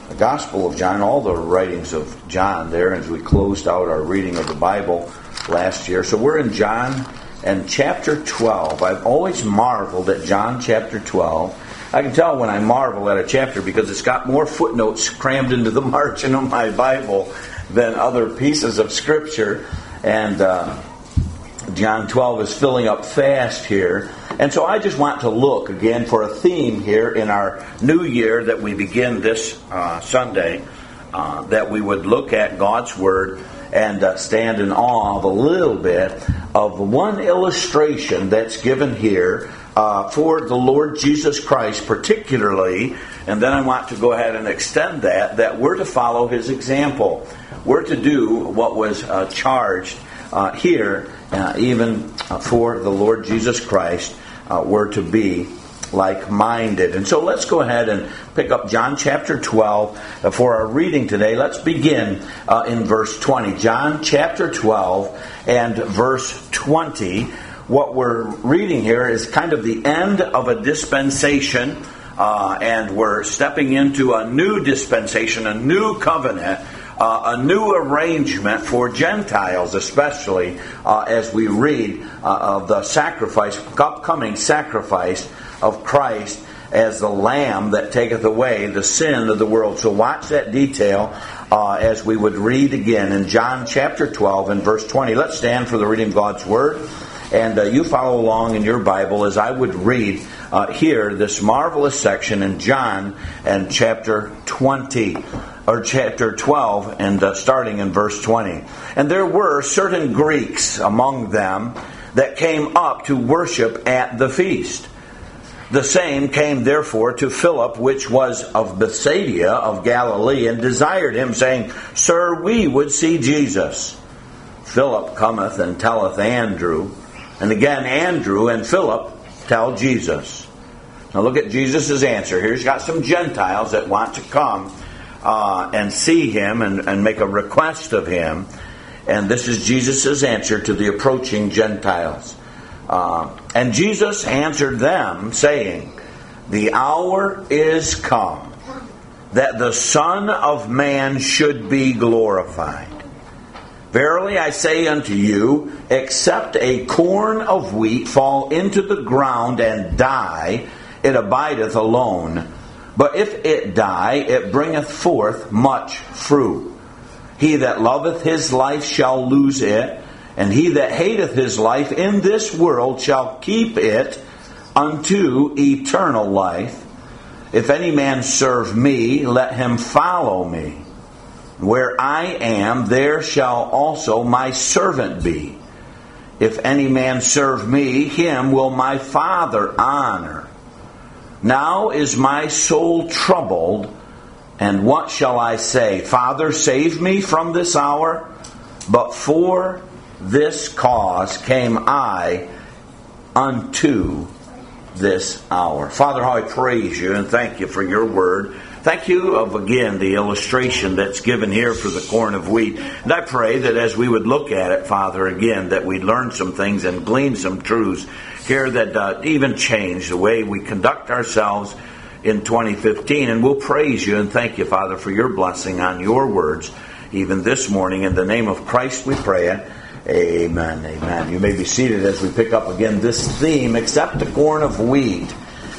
the Gospel of John, all the writings of John there as we closed out our reading of the Bible last year. So we're in John and chapter 12. I've always marveled at John chapter 12. I can tell when I marvel at a chapter because it's got more footnotes crammed into the margin of my Bible than other pieces of Scripture. And John 12 is filling up fast here. And so I just want to look again for a theme here in our new year that we begin this Sunday, that we would look at God's Word and stand in awe of a little bit of one illustration that's given here for the Lord Jesus Christ particularly. And then I want to go ahead and extend that we're to follow His example. We're to do what was charged here, even for the Lord Jesus Christ. We're to be like-minded. And so let's go ahead and pick up John chapter 12 for our reading today. Let's begin in verse 20. John chapter 12 and verse 20. What we're reading here is kind of the end of a dispensation, and we're stepping into a new dispensation, a new covenant, a new arrangement for Gentiles, especially as we read of the upcoming sacrifice of Christ as the Lamb that taketh away the sin of the world. So watch that detail as we would read again in John chapter 12 and verse 20. Let's stand for the reading of God's Word. And you follow along in your Bible as I would read here this marvelous section in John and chapter 20. Or chapter 12, and starting in verse 20. And there were certain Greeks among them that came up to worship at the feast. The same came therefore to Philip, which was of Bethsaida of Galilee, and desired him, saying, Sir, we would see Jesus. Philip cometh and telleth Andrew, and again Andrew and Philip tell Jesus. Now look at Jesus' answer. Here he's got some Gentiles that want to come and see him and make a request of him. And this is Jesus' answer to the approaching Gentiles. And Jesus answered them, saying, The hour is come that the Son of Man should be glorified. Verily I say unto you, except a corn of wheat fall into the ground and die, it abideth alone. But if it die, it bringeth forth much fruit. He that loveth his life shall lose it, and he that hateth his life in this world shall keep it unto eternal life. If any man serve me, let him follow me. Where I am, there shall also my servant be. If any man serve me, him will my Father honor. Now is my soul troubled, and what shall I say? Father, save me from this hour. But for this cause came I unto this hour. Father, how I praise you and thank you for your word. Thank you of, again, the illustration that's given here for the corn of wheat. And I pray that as we would look at it, Father, again, that we'd learn some things and glean some truths here that even change the way we conduct ourselves in 2015. And we'll praise you and thank you, Father, for your blessing on your words, even this morning. In the name of Christ we pray it. Amen. Amen. You may be seated as we pick up again this theme, except the corn of wheat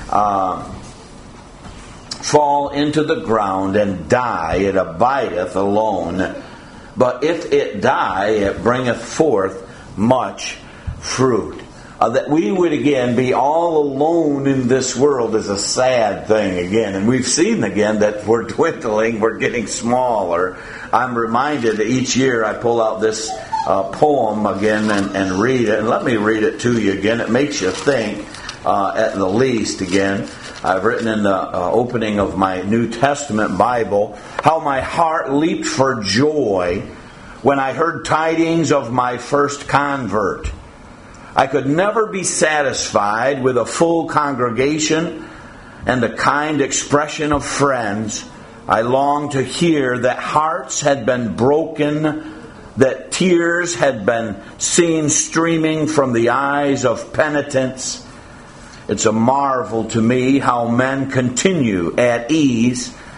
fall into the ground and die, it abideth alone. But if it die, it bringeth forth much fruit. That we would again be all alone in this world is a sad thing again. And we've seen again that we're dwindling, we're getting smaller. I'm reminded that each year I pull out this poem again and read it. And let me read it to you again. It makes you think at the least again. I've written in the opening of my New Testament Bible, how my heart leaped for joy when I heard tidings of my first convert. I could never be satisfied with a full congregation and a kind expression of friends. I longed to hear that hearts had been broken, that tears had been seen streaming from the eyes of penitents. It's a marvel to me how men continue at ease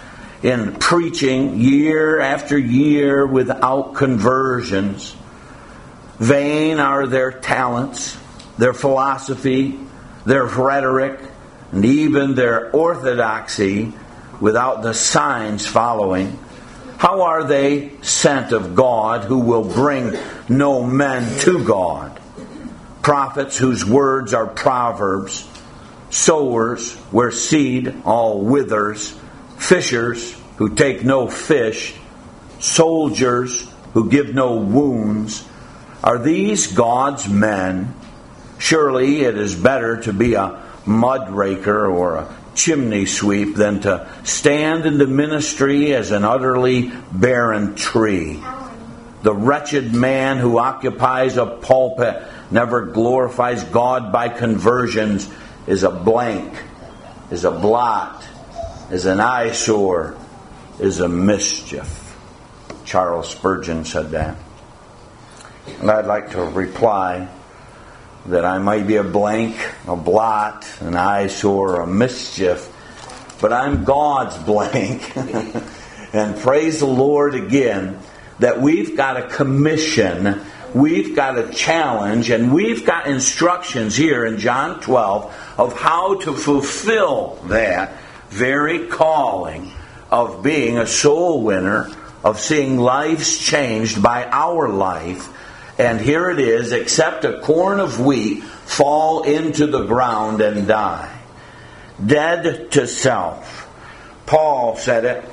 in preaching year after year without conversions. Vain are their talents, their philosophy, their rhetoric, and even their orthodoxy without the signs following. How are they sent of God who will bring no men to God? Prophets whose words are proverbs, sowers where seed all withers, fishers who take no fish, soldiers who give no wounds. Are these God's men? Surely it is better to be a mud raker or a chimney sweep than to stand in the ministry as an utterly barren tree. The wretched man who occupies a pulpit never glorifies God by conversions, is a blank, is a blot, is an eyesore, is a mischief. Charles Spurgeon said that. And I'd like to reply that I might be a blank, a blot, an eyesore, a mischief, but I'm God's blank. And praise the Lord again that we've got a commission, we've got a challenge, and we've got instructions here in John 12 of how to fulfill that very calling of being a soul winner, of seeing lives changed by our life. And here it is, except a corn of wheat fall into the ground and die. Dead to self. Paul said it.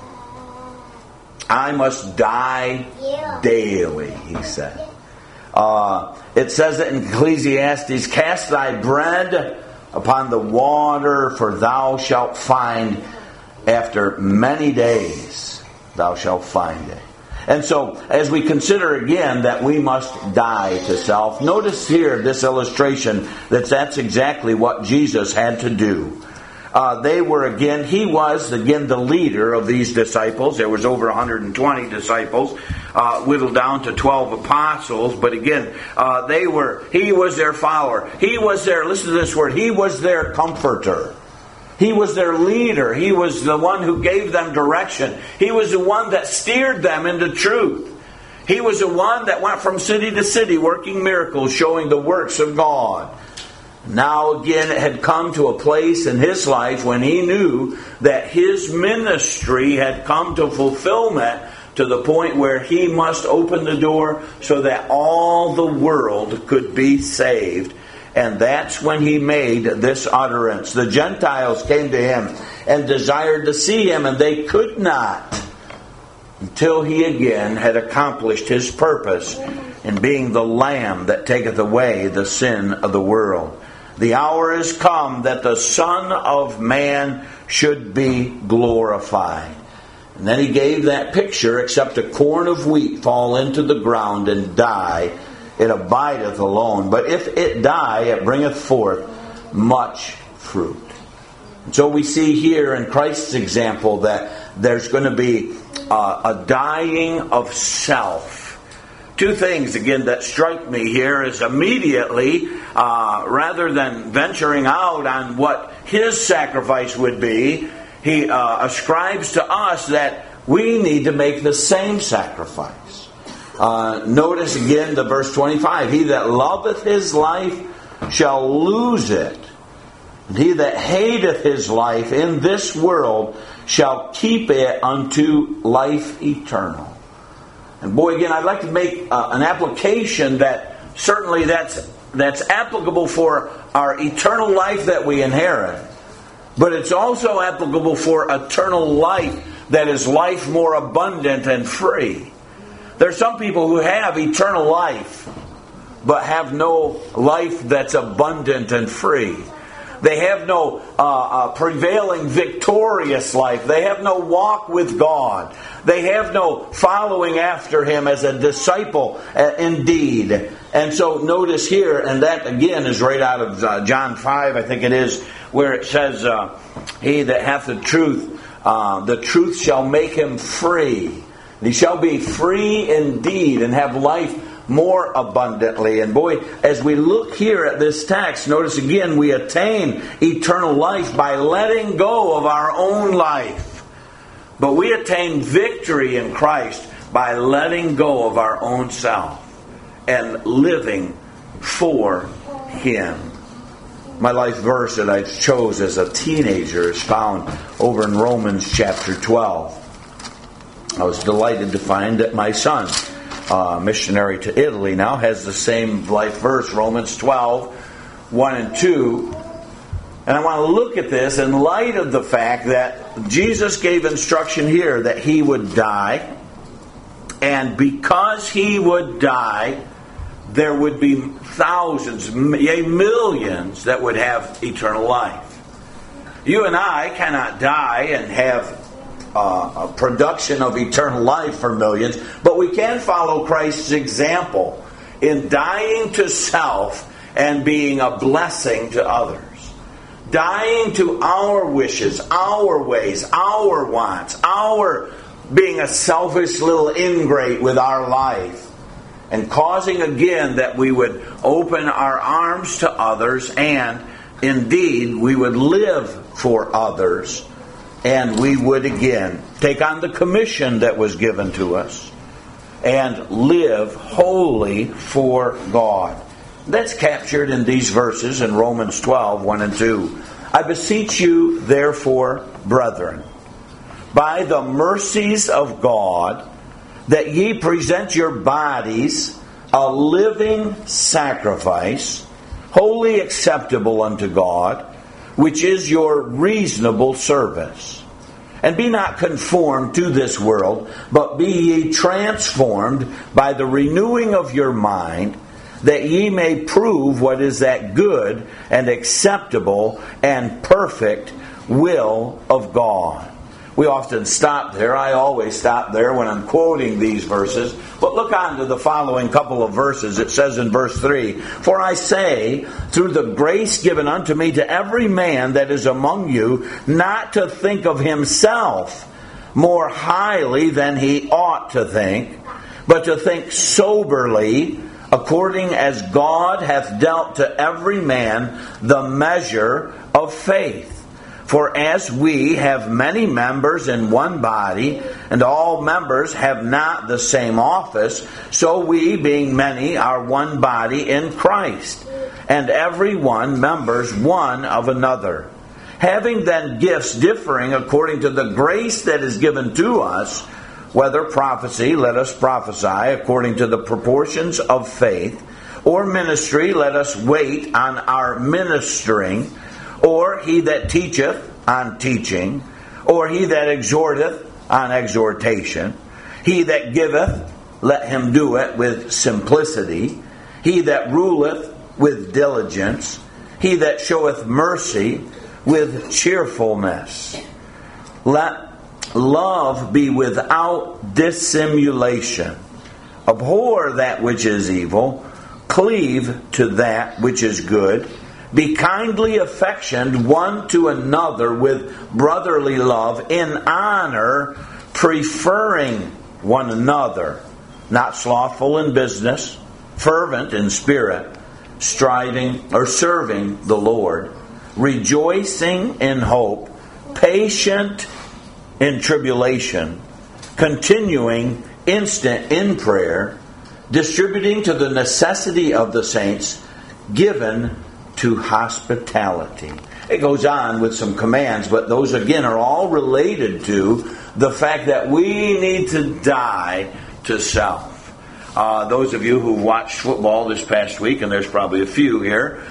I must die daily, he said. It says it in Ecclesiastes, cast thy bread upon the water, for thou shalt find after many days, thou shalt find it. And so, as we consider again that we must die to self, notice here this illustration that's exactly what Jesus had to do. He was the leader of these disciples. There was over 120 disciples, whittled down to 12 apostles. But again, he was their follower. He was listen to this word, he was their comforter. He was their leader. He was the one who gave them direction. He was the one that steered them into truth. He was the one that went from city to city working miracles, showing the works of God. Now again, it had come to a place in his life when he knew that his ministry had come to fulfillment to the point where he must open the door so that all the world could be saved. And that's when he made this utterance. The Gentiles came to him and desired to see him, and they could not until he again had accomplished his purpose in being the Lamb that taketh away the sin of the world. The hour is come that the Son of Man should be glorified. And then he gave that picture, except a corn of wheat fall into the ground and die, it abideth alone. But if it die, it bringeth forth much fruit. And so we see here in Christ's example that there's going to be a dying of self. Two things, again, that strike me here is immediately, rather than venturing out on what his sacrifice would be, he ascribes to us that we need to make the same sacrifice. Notice again the verse 25. He that loveth his life shall lose it. And he that hateth his life in this world shall keep it unto life eternal. And boy, again, I'd like to make an application that certainly that's applicable for our eternal life that we inherit. But it's also applicable for eternal life that is life more abundant and free. There's some people who have eternal life, but have no life that's abundant and free. They have no prevailing, victorious life. They have no walk with God. They have no following after Him as a disciple indeed. And so notice here, and that again is right out of John 5, I think it is, where it says, he that hath the truth shall make him free. He shall be free indeed and have life more abundantly. And boy, as we look here at this text, notice again, we attain eternal life by letting go of our own life. But we attain victory in Christ by letting go of our own self and living for Him. My life verse that I chose as a teenager is found over in Romans chapter 12. I was delighted to find that my son, missionary to Italy now, has the same life verse, Romans 12, 1 and 2. And I want to look at this in light of the fact that Jesus gave instruction here that He would die. And because He would die, there would be thousands, yea, millions that would have eternal life. You and I cannot die and have a production of eternal life for millions, but we can follow Christ's example in dying to self and being a blessing to others. Dying to our wishes, our ways, our wants, our being a selfish little ingrate with our life. And causing again that we would open our arms to others, and indeed we would live for others, and we would again take on the commission that was given to us and live wholly for God. That's captured in these verses in Romans 12, 1 and 2. I beseech you, therefore, brethren, by the mercies of God, that ye present your bodies a living sacrifice, wholly acceptable unto God, which is your reasonable service. And be not conformed to this world, but be ye transformed by the renewing of your mind, that ye may prove what is that good and acceptable and perfect will of God. We often stop there. I always stop there when I'm quoting these verses. But look on to the following couple of verses. It says in verse 3, For I say, through the grace given unto me, to every man that is among you, not to think of himself more highly than he ought to think, but to think soberly, according as God hath dealt to every man the measure of faith. For as we have many members in one body, and all members have not the same office, so we, being many, are one body in Christ, and every one members one of another. Having then gifts differing according to the grace that is given to us, whether prophecy, let us prophesy according to the proportions of faith, or ministry, let us wait on our ministering, or he that teacheth on teaching, or he that exhorteth on exhortation. He that giveth, let him do it with simplicity. He that ruleth, with diligence. He that showeth mercy, with cheerfulness. Let love be without dissimulation. Abhor that which is evil. Cleave to that which is good. Be kindly affectioned one to another with brotherly love, in honor, preferring one another, not slothful in business, fervent in spirit, striving or serving the Lord, rejoicing in hope, patient in tribulation, continuing instant in prayer, distributing to the necessity of the saints, given to hospitality. It goes on with some commands, but those again are all related to the fact that we need to die to self. Those of you who watched football this past week, and there's probably a few here,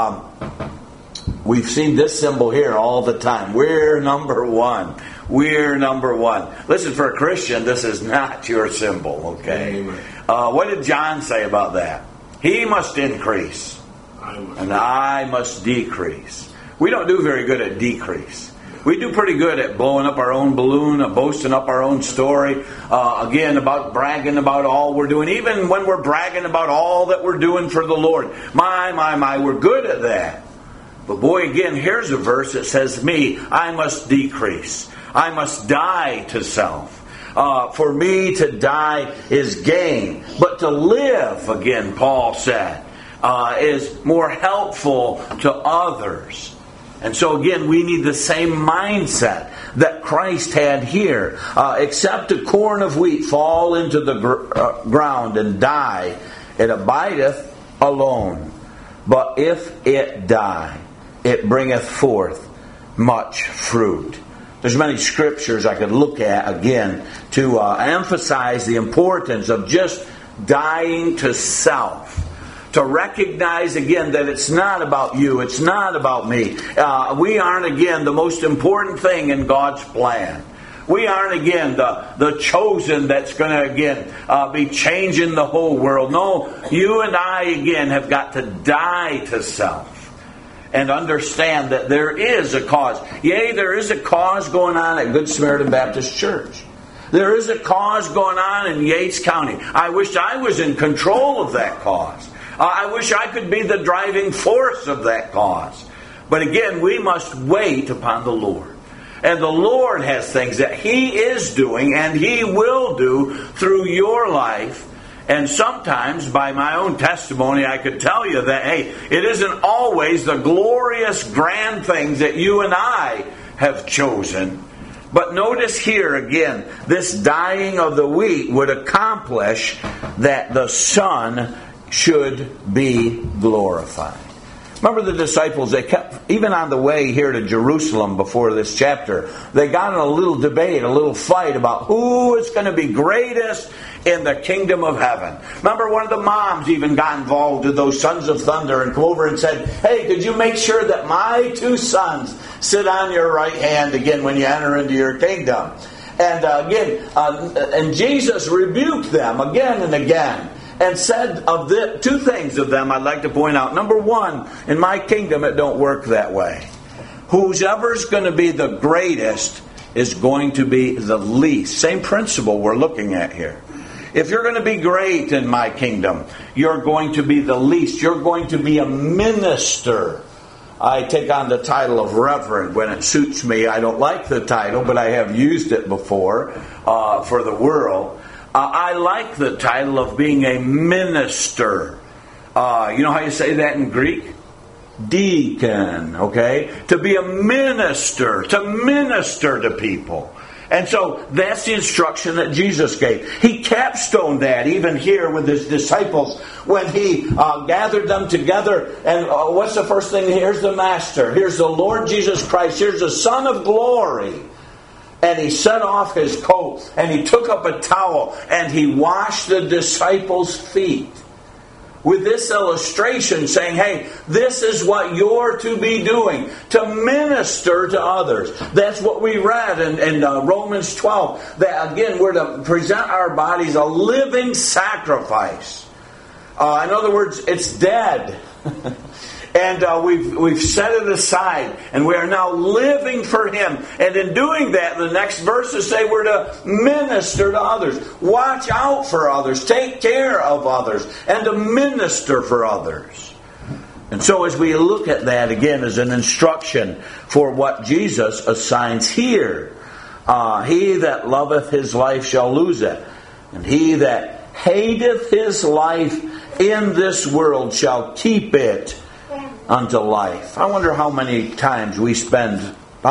we've seen this symbol here all the time. We're number one. We're number one. Listen, for a Christian, this is not your symbol, okay? What did John say about that? He must increase, and I must decrease. We don't do very good at decrease. We do pretty good at blowing up our own balloon, boasting up our own story, again, about bragging about all we're doing. Even when we're bragging about all that we're doing for the Lord. My, we're good at that. But boy, again, here's a verse that says, I must decrease. I must die to self. For me to die is gain. But to live, again, Paul said, is more helpful to others. And so again, we need the same mindset that Christ had here. Except a corn of wheat fall into the ground and die, it abideth alone. But if it die, it bringeth forth much fruit. There's many scriptures I could look at again to emphasize the importance of just dying to self. To recognize again that it's not about you, it's not about me. We aren't again the most important thing in God's plan. We aren't again the chosen that's going to again be changing the whole world. No, you and I again have got to die to self. And understand that there is a cause. Yea, there is a cause going on at Good Samaritan Baptist Church. There is a cause going on in Yates County. I wish I was in control of that cause. I wish I could be the driving force of that cause. But again, we must wait upon the Lord. And the Lord has things that He is doing and He will do through your life. And sometimes, by my own testimony, I could tell you that, hey, it isn't always the glorious, grand things that you and I have chosen. But notice here again, this dying of the wheat would accomplish that the Son should be glorified. Remember the disciples, they kept, even on the way here to Jerusalem before this chapter, they got in a little debate, a little fight about who is going to be greatest in the kingdom of heaven. Remember one of the moms even got involved with those sons of thunder and come over and said, hey, could you make sure that my 2 sons sit on your right hand again when you enter into your kingdom? And and Jesus rebuked them again and again. And said of the 2 things of them I'd like to point out. Number 1, in my kingdom it don't work that way. Whoever's going to be the greatest is going to be the least. Same principle we're looking at here. If you're going to be great in my kingdom, you're going to be the least. You're going to be a minister. I take on the title of reverend when it suits me. I don't like the title, but I have used it before for the world. I like the title of being a minister. You know how you say that in Greek? Deacon, okay? To be a minister, to minister to people. And so that's the instruction that Jesus gave. He capstoned that even here with His disciples when He gathered them together. And what's the first thing? Here's the Master. Here's the Lord Jesus Christ. Here's the Son of Glory. And He set off His coat, and He took up a towel, and He washed the disciples' feet. With this illustration saying, hey, this is what you're to be doing, to minister to others. That's what we read in Romans 12. That again, we're to present our bodies a living sacrifice. In other words, it's dead. And we've set it aside, and we are now living for Him. And in doing that, the next verses say we're to minister to others. Watch out for others. Take care of others. And to minister for others. And so as we look at that again as an instruction for what Jesus assigns here. He that loveth his life shall lose it. And he that hateth his life in this world shall keep it unto life. I wonder how much time we spend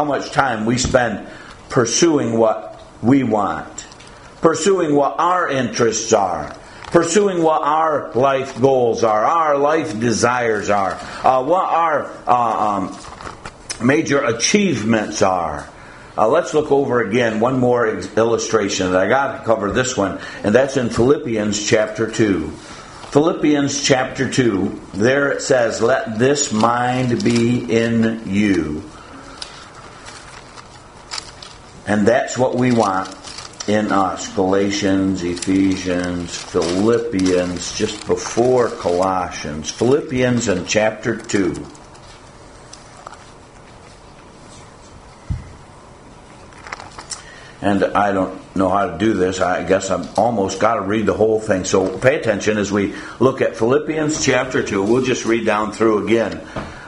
pursuing what we want, pursuing what our interests are, pursuing what our life goals are, our life desires are, what our major achievements are. Let's look over again one more illustration. I got to cover this one, and that's in Philippians chapter 2. Philippians chapter 2, there it says, let this mind be in you. And that's what we want in us. Galatians, Ephesians, Philippians, just before Colossians. Philippians in chapter 2. And I don't know how to do this. I guess I've almost got to read the whole thing. So pay attention as we look at Philippians chapter 2. We'll just read down through again.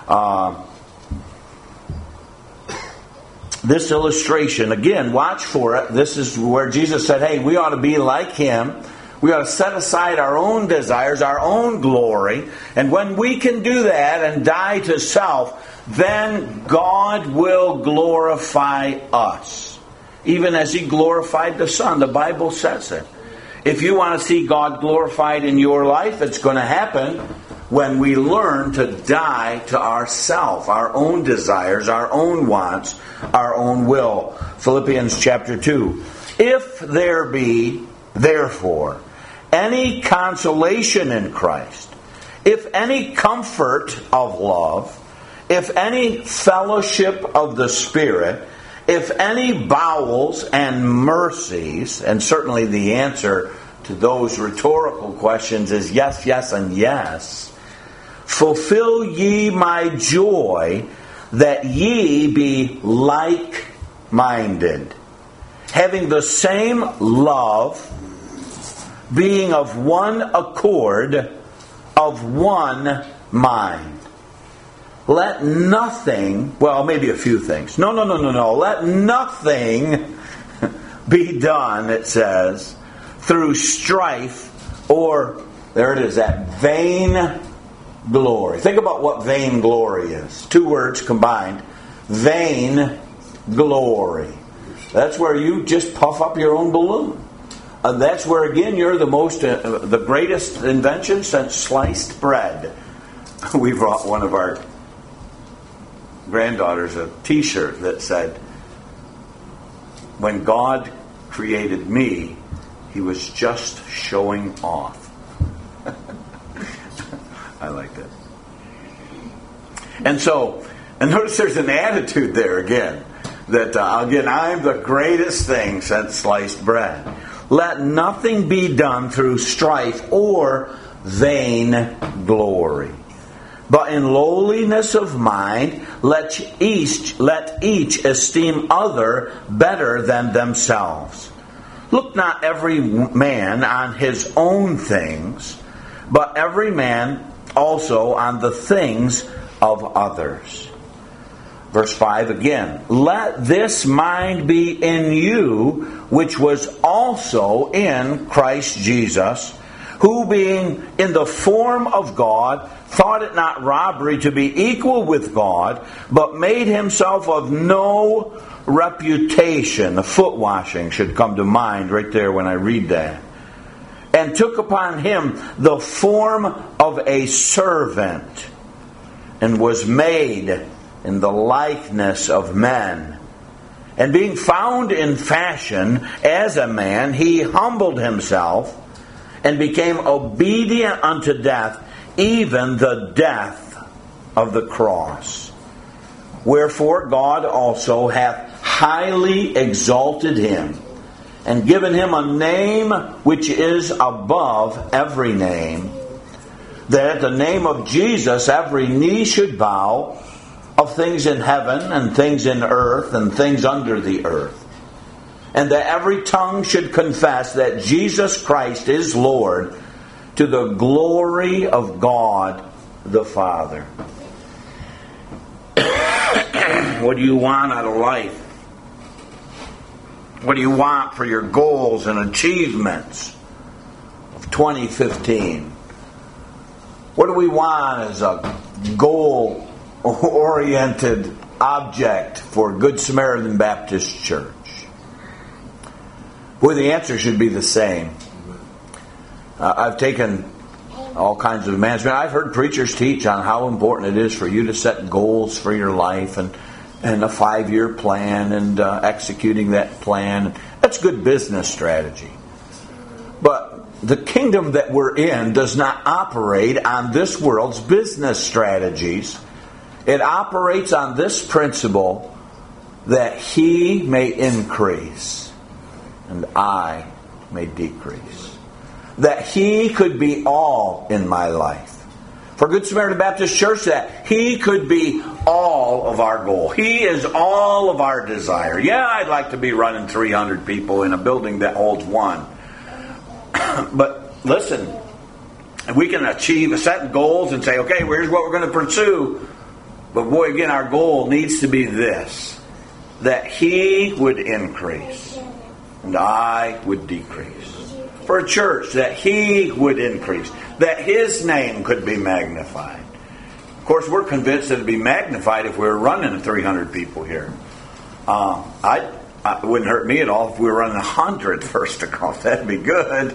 This illustration, again, watch for it. This is where Jesus said, hey, we ought to be like Him. We ought to set aside our own desires, our own glory. And when we can do that and die to self, then God will glorify us, even as He glorified the Son. The Bible says it. If you want to see God glorified in your life, it's going to happen when we learn to die to ourself, our own desires, our own wants, our own will. Philippians chapter 2. If there be, therefore, any consolation in Christ, if any comfort of love, if any fellowship of the Spirit, if any bowels and mercies, and certainly the answer to those rhetorical questions is yes, yes, and yes, fulfill ye my joy, that ye be like-minded, having the same love, being of one accord, of one mind. Let nothing, well, maybe a few things. No. Let nothing be done, it says, through strife or, there it is, that vain glory. Think about what vain glory is. Two words combined. Vain glory. That's where you just puff up your own balloon. That's where, again, you're the greatest invention since sliced bread. We brought one of our granddaughters a t-shirt that said, when God created me, He was just showing off. I like that. And notice there's an attitude there again, that again, I'm the greatest thing since sliced bread. Let nothing be done through strife or vain glory, but in lowliness of mind, let each esteem other better than themselves. Look not every man on his own things, but every man also on the things of others. Verse 5 again. Let this mind be in you, which was also in Christ Jesus, who being in the form of God, thought it not robbery to be equal with God, but made himself of no reputation. The foot washing should come to mind right there when I read that. And took upon him the form of a servant, and was made in the likeness of men. And being found in fashion as a man, he humbled himself, and became obedient unto death, even the death of the cross. Wherefore God also hath highly exalted him, and given him a name which is above every name, that at the name of Jesus every knee should bow, of things in heaven, and things in earth, and things under the earth, and that every tongue should confess that Jesus Christ is Lord, to the glory of God the Father. What do you want out of life? What do you want for your goals and achievements of 2015? What do we want as a goal-oriented object for Good Samaritan Baptist Church? Boy, the answer should be the same. I've taken all kinds of management. I've heard preachers teach on how important it is for you to set goals for your life and a 5-year plan and executing that plan. That's good business strategy. But the kingdom that we're in does not operate on this world's business strategies. It operates on this principle that He may increase and I may decrease. That He could be all in my life. For Good Samaritan Baptist Church, that He could be all of our goal. He is all of our desire. Yeah, I'd like to be running 300 people in a building that holds one. But listen, we can set goals and say, okay, here's what we're going to pursue. But boy, again, our goal needs to be this: that He would increase and I would decrease. For a church, that He would increase, that His name could be magnified. course, we're convinced that it'd be magnified if we were running 300 people here. It wouldn't hurt me at all if we were running 100 first to call. That'd be good.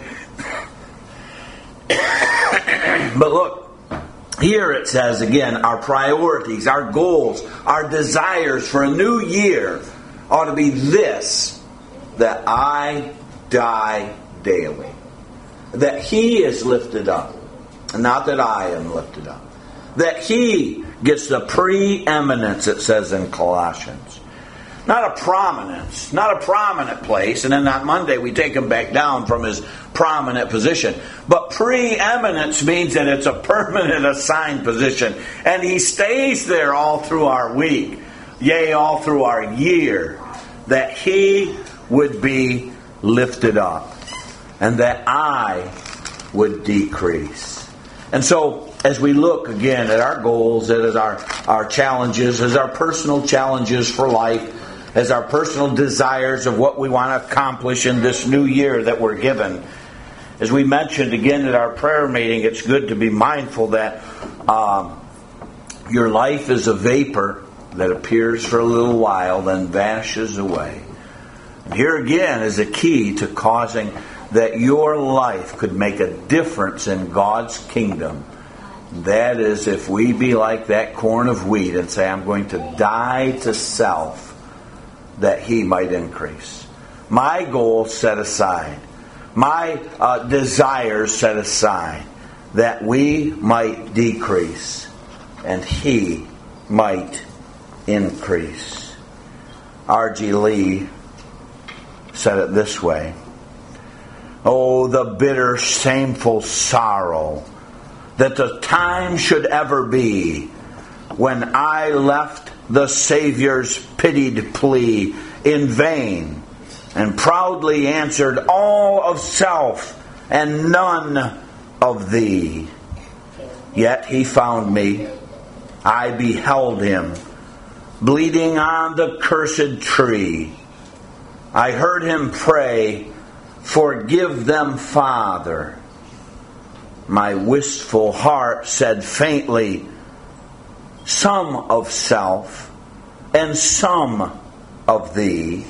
But look, here it says again, our priorities, our goals, our desires for a new year ought to be this, that I die daily. That He is lifted up, not that I am lifted up. That He gets the preeminence, it says in Colossians. Not a prominence, not a prominent place, and then on Monday we take Him back down from His prominent position. But preeminence means that it's a permanent assigned position, and He stays there all through our week, yea, all through our year, that He would be lifted up, and that I would decrease. And so, as we look again at our goals, at our challenges, as our personal challenges for life, as our personal desires of what we want to accomplish in this new year that we're given. As we mentioned again at our prayer meeting, it's good to be mindful that your life is a vapor that appears for a little while, then vanishes away. And here again is a key to causing that your life could make a difference in God's kingdom. That is, if we be like that corn of wheat and say, I'm going to die to self, that He might increase. My goals set aside. My desires set aside. That we might decrease and He might increase. R.G. Lee said it this way. Oh, the bitter, shameful sorrow that the time should ever be when I left the Savior's pitied plea in vain, and proudly answered all of self and none of Thee. Yet He found me, I beheld Him, bleeding on the cursed tree. I heard Him pray, forgive them, Father. My wistful heart said faintly, some of self and some of Thee.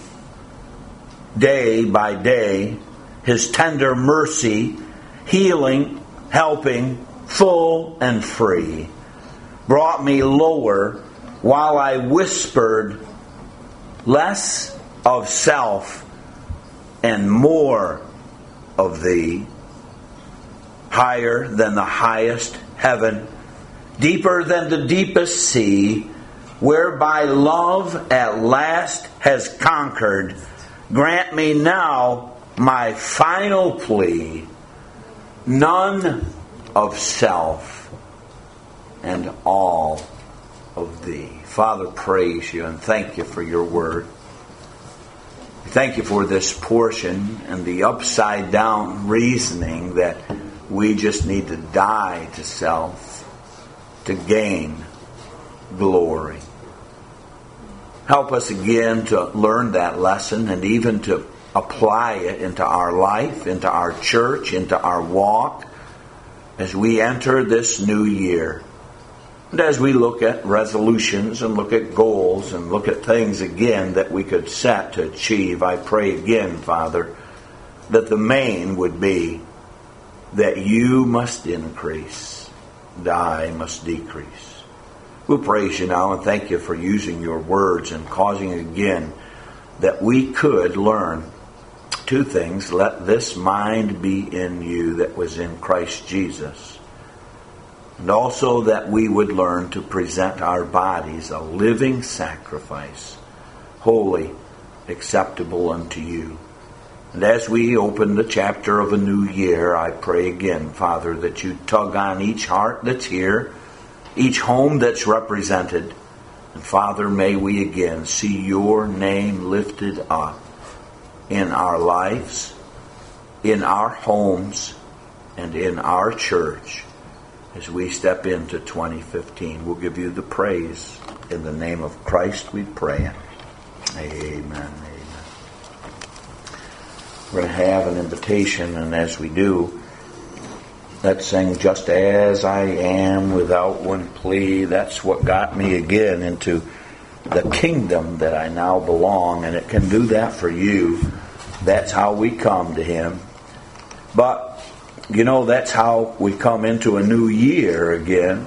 Day by day, His tender mercy, healing, helping, full and free, brought me lower while I whispered less of self and more of Thee. Higher than the highest heaven, deeper than the deepest sea, whereby love at last has conquered, grant me now my final plea, none of self and all of Thee. Father, praise You and thank You for Your word. Thank You for this portion and the upside down reasoning that we just need to die to self to gain glory. Help us again to learn that lesson and even to apply it into our life, into our church, into our walk as we enter this new year. And as we look at resolutions and look at goals and look at things again that we could set to achieve, I pray again, Father, that the main would be that You must increase, and I must decrease. We'll praise You now and thank You for using Your words and causing again that we could learn two things. Let this mind be in you that was in Christ Jesus. And also that we would learn to present our bodies a living sacrifice, holy, acceptable unto You. And as we open the chapter of a new year, I pray again, Father, that You tug on each heart that's here, each home that's represented. And Father, may we again see Your name lifted up in our lives, in our homes, and in our church as we step into 2015. We'll give You the praise. In the name of Christ we pray. Amen. We're going to have an invitation, and as we do, Let's sing Just As I Am Without One Plea. That's what got me again into the kingdom that I now belong, and it can do that for you. That's how we come to Him. But, that's how we come into a new year again.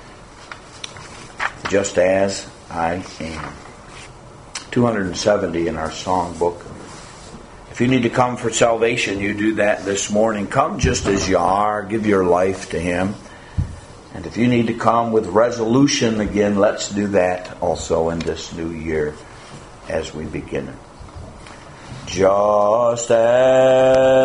Just as I am. 270 in our songbook. If you need to come for salvation, you do that this morning. Come just as you are. Give your life to Him. And if you need to come with resolution again, let's do that also in this new year as we begin it. Just as